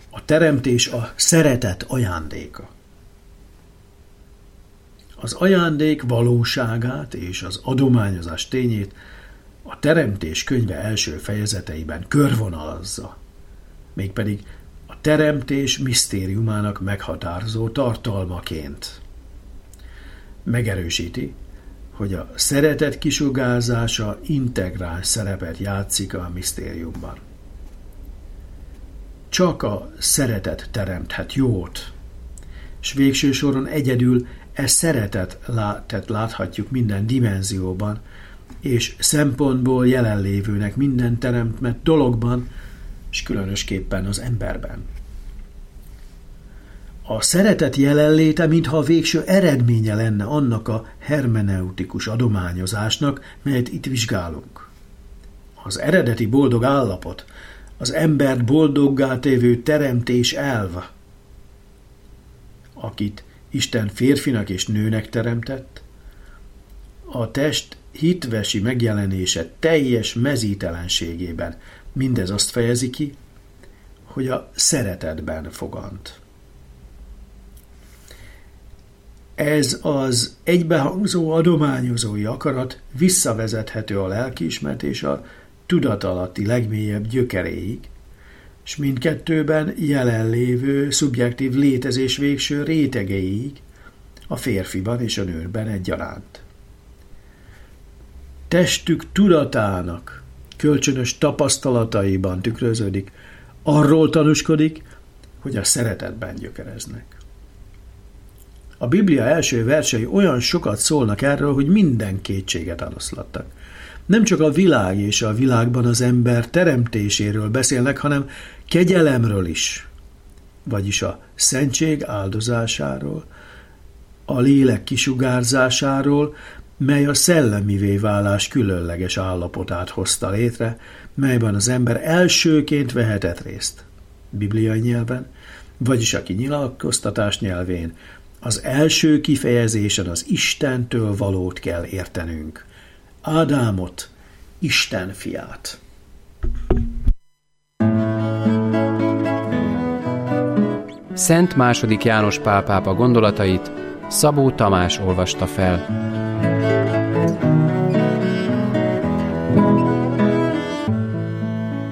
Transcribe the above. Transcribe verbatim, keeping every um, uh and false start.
A teremtés a szeretet ajándéka. Az ajándék valóságát és az adományozás tényét a Teremtés könyve első fejezeteiben körvonalazza, mégpedig a teremtés misztériumának meghatározó tartalmaként. Megerősíti, hogy a szeretet kisugárzása integráns szerepet játszik a misztériumban. Csak a szeretet teremthet jót, és végső soron egyedül e szeretetet láthatjuk minden dimenzióban, és szempontból jelenlévőnek minden teremtett dologban, és különösképpen az emberben. A szeretet jelenléte, mintha a végső eredménye lenne annak a hermeneutikus adományozásnak, melyet itt vizsgálunk. Az eredeti boldog állapot, az embert boldoggá tévő teremtés elv, akit Isten férfinak és nőnek teremtett, a test hitvesi megjelenése teljes mezítelenségében mindez azt fejezi ki, hogy a szeretetben fogant. Ez az egybehangzó adományozói akarat visszavezethető a lelkiismeret és a tudatalatti legmélyebb gyökeréig, s mindkettőben jelenlévő szubjektív létezés végső rétegeiig, a férfiban és a nőben egyaránt. Testük tudatának kölcsönös tapasztalataiban tükröződik, arról tanúskodik, hogy a szeretetben gyökereznek. A Biblia első versei olyan sokat szólnak erről, hogy minden kétséget eloszlattak. Nem csak a világ és a világban az ember teremtéséről beszélnek, hanem kegyelemről is, vagyis a szentség áldozásáról, a lélek kisugárzásáról, mely a szellemivé válás különleges állapotát hozta létre, melyben az ember elsőként vehetett részt. Bibliai nyelven, vagyis a kinyilatkoztatás nyelvén, az első kifejezésen az Istentől valót kell értenünk. Ádámot, Isten fiát. Szent második János Pál pápa gondolatait Szabó Tamás olvasta fel.